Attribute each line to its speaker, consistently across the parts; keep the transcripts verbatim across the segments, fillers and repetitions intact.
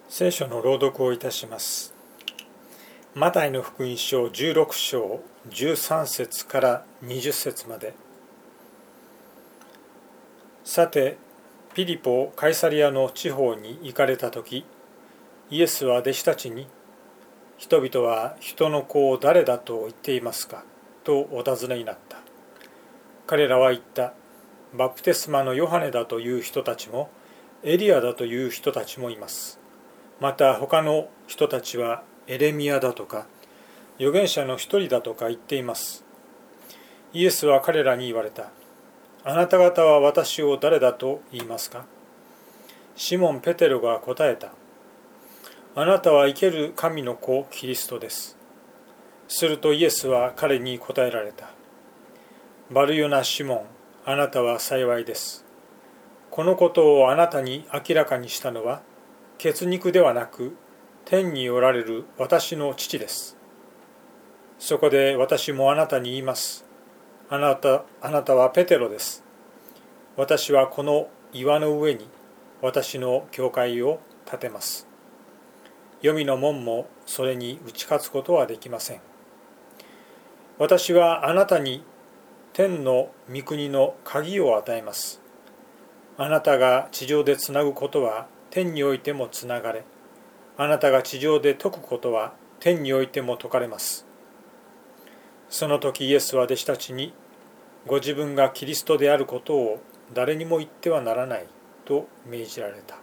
Speaker 1: 聖書の朗読をいたします。マタイの福音書じゅうろく章じゅうさん節からにじゅう節まで。さて、ピリポ・カイサリアの地方に行かれたとき、イエスは弟子たちに、人々は人の子を誰だと言っていますかとお尋ねになった。彼らは言った。バプテスマのヨハネだという人たちも、エリアだという人たちもいます。また他の人たちはエレミヤだとか預言者の一人だとか言っています。イエスは彼らに言われた。あなた方は私を誰だと言いますか？シモン・ペテロが答えた。あなたは生ける神の子キリストです。するとイエスは彼に答えられた。バルヨナ・シモン、あなたは幸いです。このことをあなたに明らかにしたのは血肉ではなく、天におられる私の父です。そこで私もあなたに言います。あなた、あなたはペテロです。私はこの岩の上に私の教会を建てます。黄泉の門もそれに打ち勝つことはできません。私はあなたに天の御国の鍵を与えます。あなたが地上でつなぐことは天においてもつながれ、あなたが地上で説くことは天においても説かれます。その時イエスは弟子たちに、ご自分がキリストであることを誰にも言ってはならないと命じられた。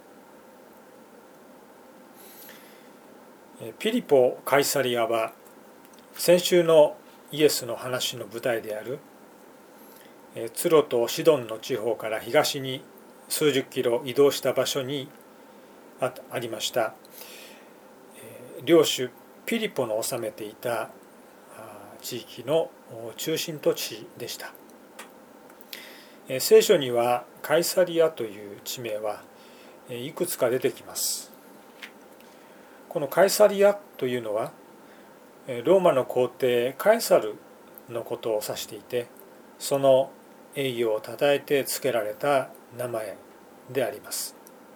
Speaker 1: ピリポ・カイサリアは先週のイエスの話の舞台であるツロとシドンの地方から東に数十キロ移動した場所にありました領主ピリポの治めていた地域の中心都市でした。聖書にはカイサリアという地名はいくつか出てきます。このカイサリアというのはローマの皇帝カエサルのことを指していて、その栄誉をたたえて付けられた名前であります。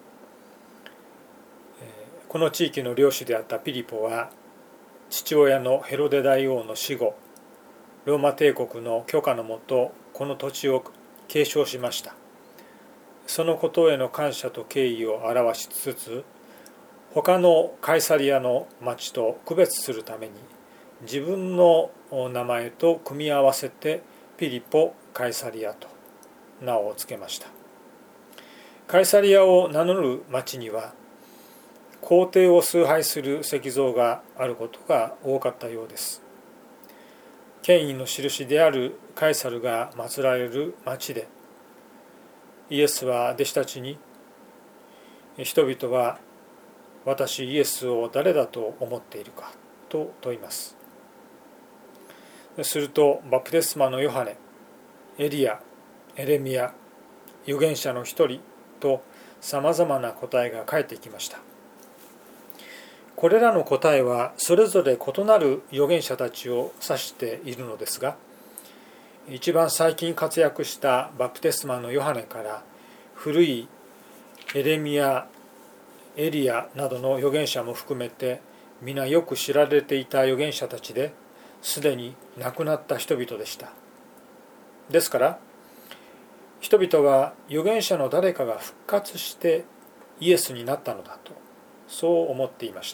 Speaker 1: この地域の領主であったピリポは父親のヘロデ大王の死後、ローマ帝国の許可のもとこの土地を継承しました。そのことへの感謝と敬意を表しつつ、他のカイサリアの町と区別するために自分の名前と組み合わせてピリポ・カイサリアと名を付けました。カイサリアを名乗る町には皇帝を崇拝する石像があることが多かったようです。権威の印であるカイサルが祀られる町で、イエスは弟子たちに、人々は私イエスを誰だと思っているかと問います。するとバプテスマのヨハネ、エリア、エレミヤ、預言者の一人とさまざまな答えが返ってきました。これらの答えはそれぞれ異なる預言者たちを指しているのですが、一番最近活躍したバプテスマのヨハネから古いエレミヤ、エリアなどの預言者も含めて皆よく知られていた預言者たちで、すでに亡くなった人々でした。ですから人々は預言者の誰かが復活してイエスになったのだとそう思っていました。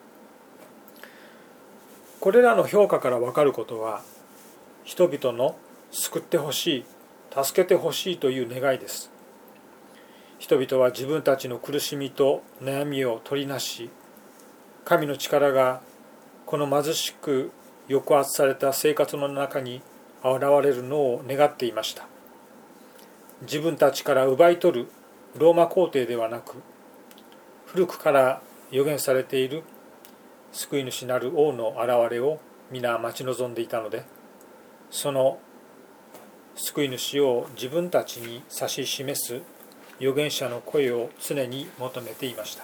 Speaker 1: これらの評価から分かることは、人々の救ってほしい、助けてほしいという願いです。人々は自分たちの苦しみと悩みを取りなし、神の力がこの貧しく抑圧された生活の中に現れるのを願っていました。自分たちから奪い取るローマ皇帝ではなく、古くから予言されている救い主なる王の現れを皆待ち望んでいたので、その救い主を自分たちに指し示す預言者の声を常に求めていました。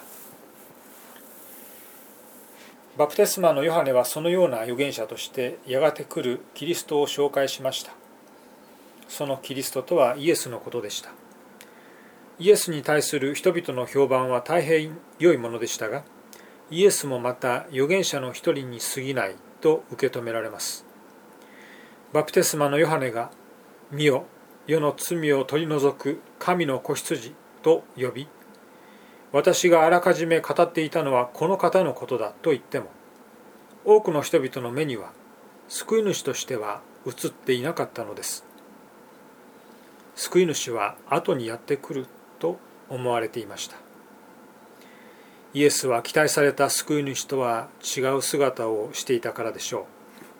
Speaker 1: バプテスマのヨハネはそのような預言者としてやがて来るキリストを紹介しました。そのキリストとはイエスのことでした。 イエスに対する人々の評判は大変良いものでしたが、イエスもまた預言者の一人に過ぎないと受け止められます。バプテスマのヨハネが、見よ、世の罪を取り除く神の子羊と呼び、私があらかじめ語っていたのはこの方のことだと言っても、多くの人々の目には救い主としては映っていなかったのです。救い主は後にやってくると思われていました。イエスは期待された救い主とは違う姿をしていたからでしょ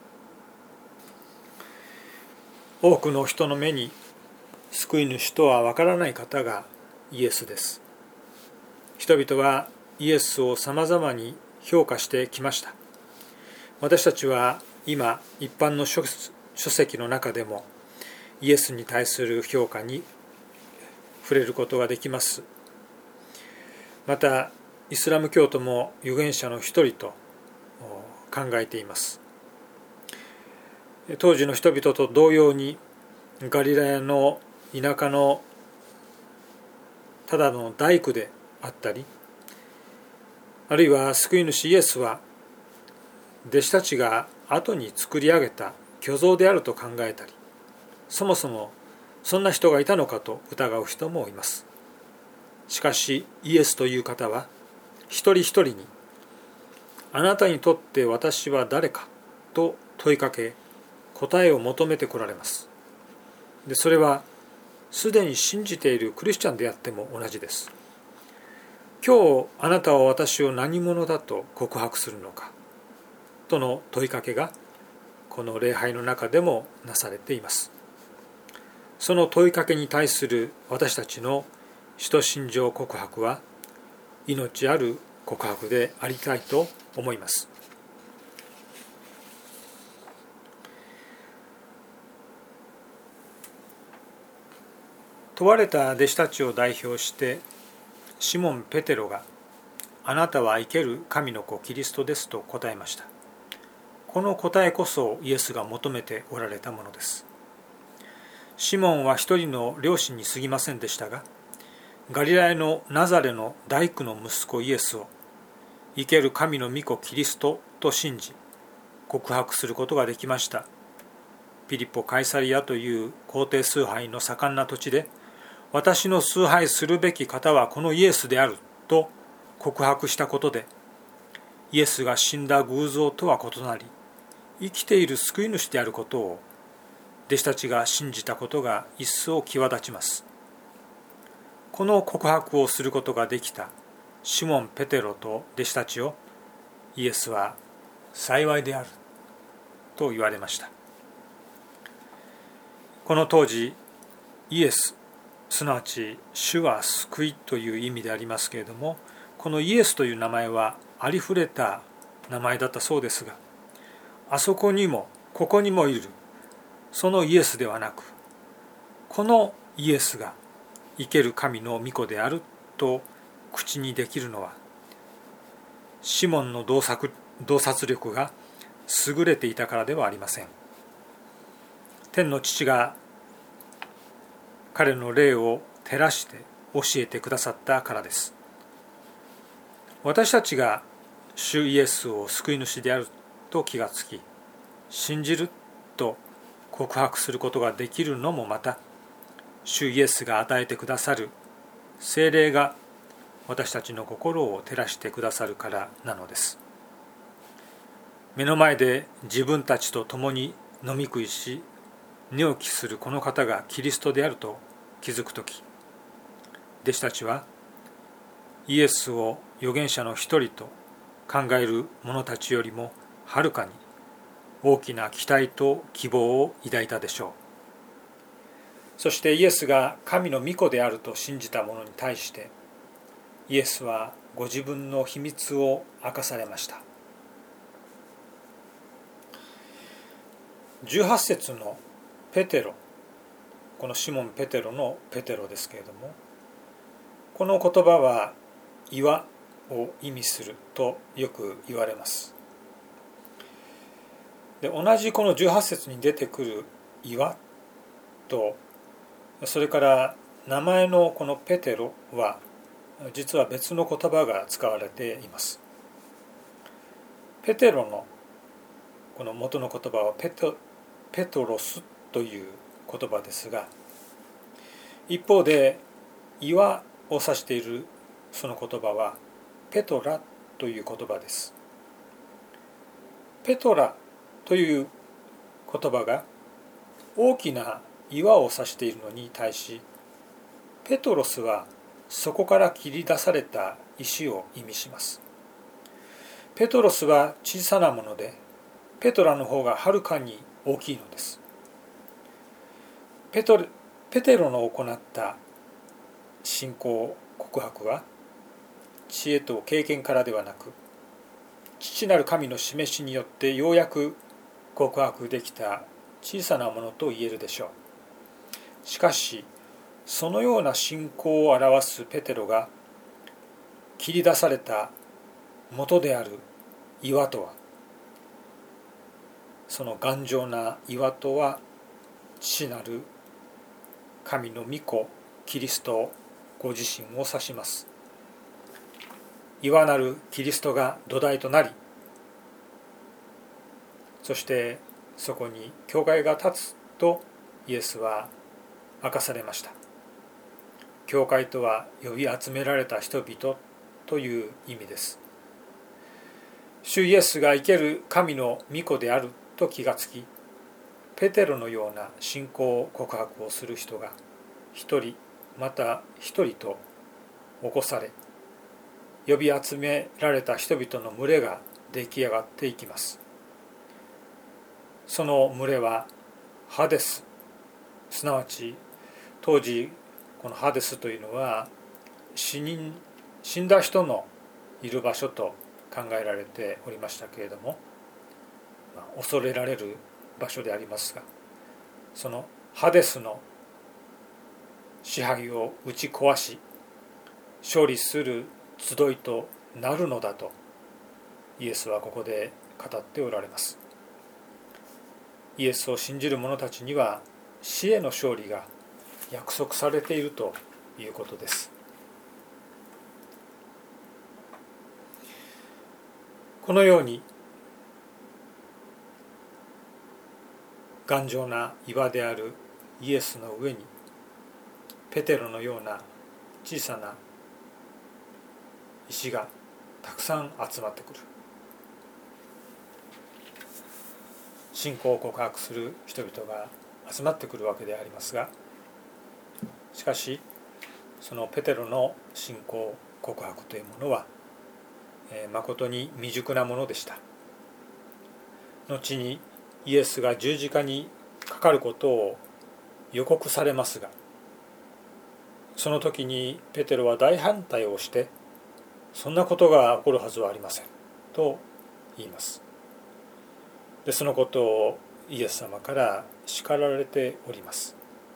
Speaker 1: う。多くの人の目に救い主とは分からない方がイエスです。人々はイエスをさまざまに評価してきました。私たちは今一般の書籍の中でもイエスに対する評価に触れることができます。またイスラム教徒も預言者の一人と考えています。当時の人々と同様にガリラヤの田舎のただの大工であったり、あるいは救い主イエスは弟子たちが後に作り上げた虚像であると考えたり、そもそもそんな人がいたのかと疑う人もいます。しかしイエスという方は一人一人に、あなたにとって私は誰かと問いかけ、答えを求めてこられます。でそれはすでに信じているクリスチャンであっても同じです。今日あなたは私を何者だと告白するのかとの問いかけがこの礼拝の中でもなされています。その問いかけに対する私たちの使徒信条告白は命ある告白でありたいと思います。問われた弟子たちを代表してシモン・ペテロが、あなたは生ける神の子キリストですと答えました。この答えこそイエスが求めておられたものです。シモンは一人の漁師に過ぎませんでしたが、ガリラヤのナザレの大工の息子イエスを生ける神の御子キリストと信じ告白することができました。ピリポ・カイサリアという皇帝崇拝の盛んな土地で、私の崇拝するべき方はこのイエスであると告白したことで、イエスが死んだ偶像とは異なり生きている救い主であることを弟子たちが信じたことが一層際立ちます。この告白をすることができたシモン・ペテロと弟子たちをイエスは幸いであると言われました。この当時イエス、すなわち主は救いという意味でありますけれども、このイエスという名前はありふれた名前だったそうですが、あそこにもここにもいるそのイエスではなく、このイエスが生ける神の御子であると口にできるのは、シモンの洞察、洞察力が優れていたからではありません。天の父が彼の霊を照らして教えてくださったからです。私たちが主イエスを救い主であると気がつき、信じると告白することができるのもまた、主イエスが与えてくださる聖霊が私たちの心を照らしてくださるからなのです。目の前で自分たちと共に飲み食いし寝起きするこの方がキリストであると気づくとき、弟子たちはイエスを預言者の一人と考える者たちよりもはるかに大きな期待と希望を抱いたでしょう。そしてイエスが神の御子であると信じた者に対してイエスはご自分の秘密を明かされました。じゅうはち節のペテロ、このシモン・ペテロのペテロですけれども、この言葉は岩を意味するとよく言われます。で、同じこのじゅうはち節に出てくる岩と、それから名前のこのペテロは実は別の言葉が使われています。ペテロのこの元の言葉はペト、ペトロスという言葉ですが、一方で岩を指しているその言葉はペトラという言葉です。ペトラという言葉が大きな岩を指しているのに対し、ペトロスはそこから切り出された石を意味します。ペトロスは小さなもので、ペトラの方がはるかに大きいのです。ペトペテロの行った信仰告白は、知恵と経験からではなく、父なる神の示しによってようやく告白できた小さなものと言えるでしょう。しかし、そのような信仰を表すペテロが切り出された元である岩とは、その頑丈な岩とは、父なる神の御子キリストご自身を指します。岩なるキリストが土台となり、そしてそこに教会が立つとイエスは明かされました。教会とは呼び集められた人々という意味です。主イエスが生ける神の御子であると気がつき、ペテロのような信仰告白をする人が一人また一人と起こされ、呼び集められた人々の群れが出来上がっていきます。その群れはハデス、すなわち当時このハデスというのは死人、死んだ人のいる場所と考えられておりましたけれども、恐れられる場所でありますが、そのハデスの支配を打ち壊し、勝利する集いとなるのだとイエスはここで語っておられます。イエスを信じる者たちには死への勝利が約束されているということです。このように頑丈な岩であるイエスの上にペテロのような小さな石がたくさん集まってくる。信仰を告白する人々が集まってくるわけでありますが、しかしそのペテロの信仰告白というものは、えー、誠に未熟なものでした。後にイエスが十字架にかかることを予告されますが、その時にペテロは大反対をして、そんなことが起こるはずはありませんと言います。でそのことをイエス様から叱られております。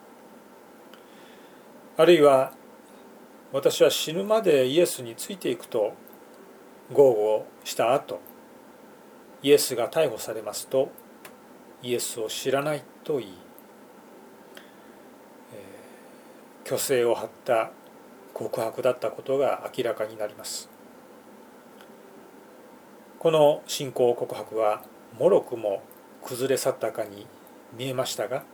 Speaker 1: あるいは、私は死ぬまでイエスについていくと豪語した後、イエスが逮捕されますと、イエスを知らないと言い、えー、虚勢を張った告白だったことが明らかになります。この信仰告白はもろくも崩れ去ったかに見えましたが、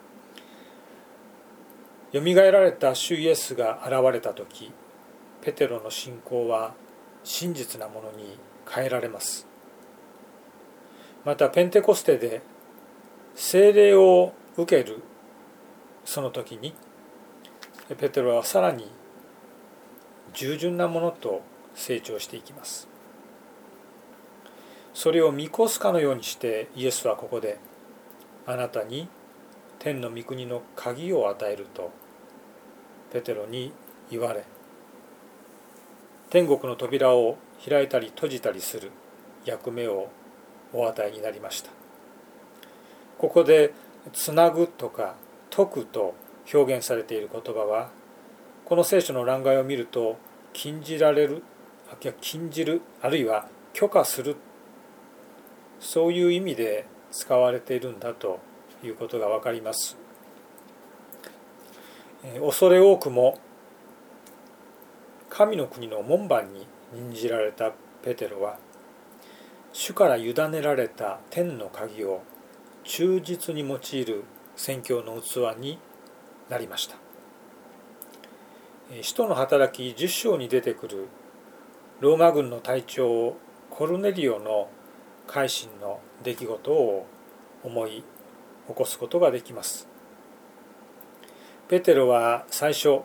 Speaker 1: よみがえられた主イエスが現れたとき、ペテロの信仰は真実なものに変えられます。またペンテコステで聖霊を受けるその時に、ペテロはさらに従順なものと成長していきます。それを見越すかのようにしてイエスはここで、あなたに天の御国の鍵を与えるとペテロに言われ、天国の扉を開いたり閉じたりする役目をお与えになりました。ここでつなぐとか解くと表現されている言葉は、この聖書の欄外を見ると禁じられる、禁じる、あるいは許可する、そういう意味で使われているんだということが分かります。 恐れ多くも神の国の門番に任じられたペテロは、主から委ねられた天の鍵を忠実に用いる宣教の器になりました。使徒の働きじゅっ章に出てくるローマ軍の隊長コルネリオの改心の出来事を思い起こすことができます。ペテロは最初、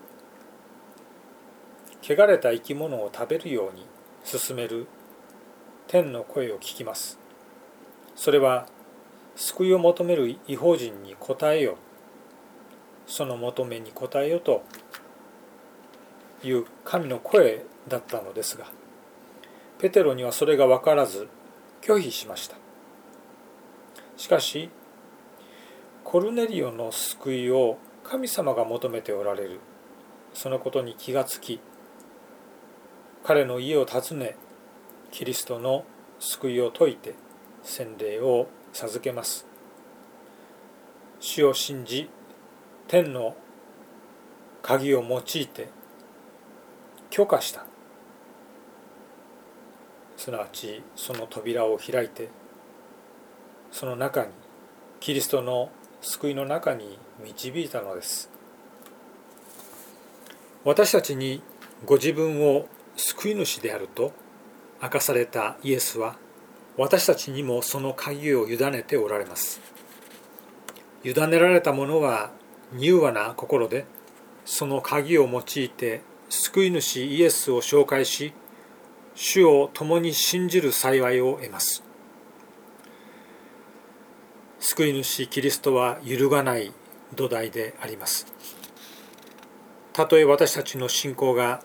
Speaker 1: 汚れた生き物を食べるように勧める天の声を聞きます。それは救いを求める異邦人に答えよ、その求めに答えよという神の声だったのですが、ペテロにはそれが分からず拒否しました。しかしコルネリオの救いを神様が求めておられる、そのことに気がつき、彼の家を訪ね、キリストの救いを説いて洗礼を授けます。主を信じ、天の鍵を用いて許可した。すなわちその扉を開いて、その中に、キリストの救いの中に導いたのです。私たちにご自分を救い主であると明かされたイエスは、私たちにもその鍵を委ねておられます。委ねられた者は柔和な心で、その鍵を用いて救い主イエスを紹介し、主を共に信じる幸いを得ます。救い主キリストは揺るがない土台であります。たとえ私たちの信仰が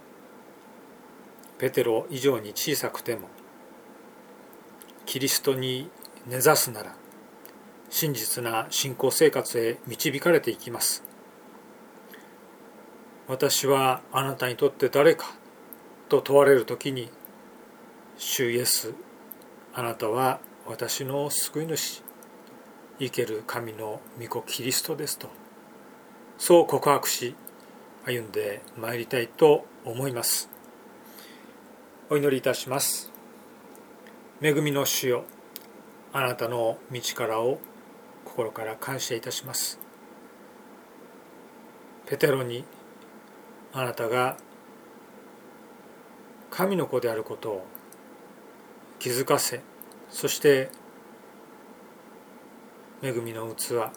Speaker 1: ペテロ以上に小さくても、キリストに根ざすなら、真実な信仰生活へ導かれていきます。私はあなたにとって誰かと問われるときに、主イエス、あなたは私の救い主、生ける神の御子キリストですと、そう告白し歩んでまいりたいと思います。お祈りいたします。恵みの主よ、あなたの道からを心から感謝いたします。ペテロにあなたが神の子であることを気づかせ、そして恵みの器、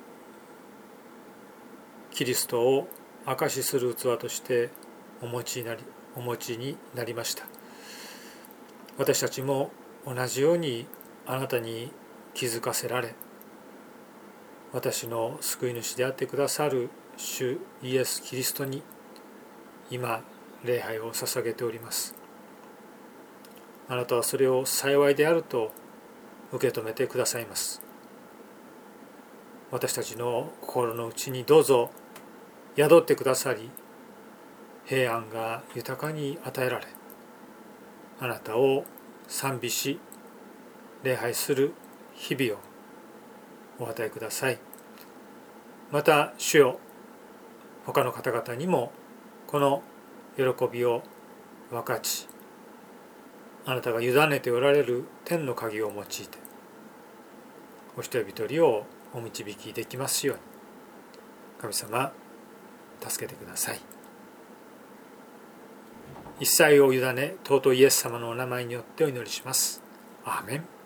Speaker 1: キリストを証しする器としてお持ちになり、お持ちになりました。私たちも同じようにあなたに気づかせられ、私の救い主であってくださる主イエス・キリストに今礼拝を捧げております。あなたはそれを幸いであると受け止めてくださいます。私たちの心の内にどうぞ宿ってくださり、平安が豊かに与えられ、あなたを賛美し礼拝する日々をお与えください。また主よ、他の方々にもこの喜びを分かち、あなたが委ねておられる天の鍵を用いてお一人一人をお導きできますように、神様助けてください。一切を委ね尊いイエス様のお名前によってお祈りします。アーメン。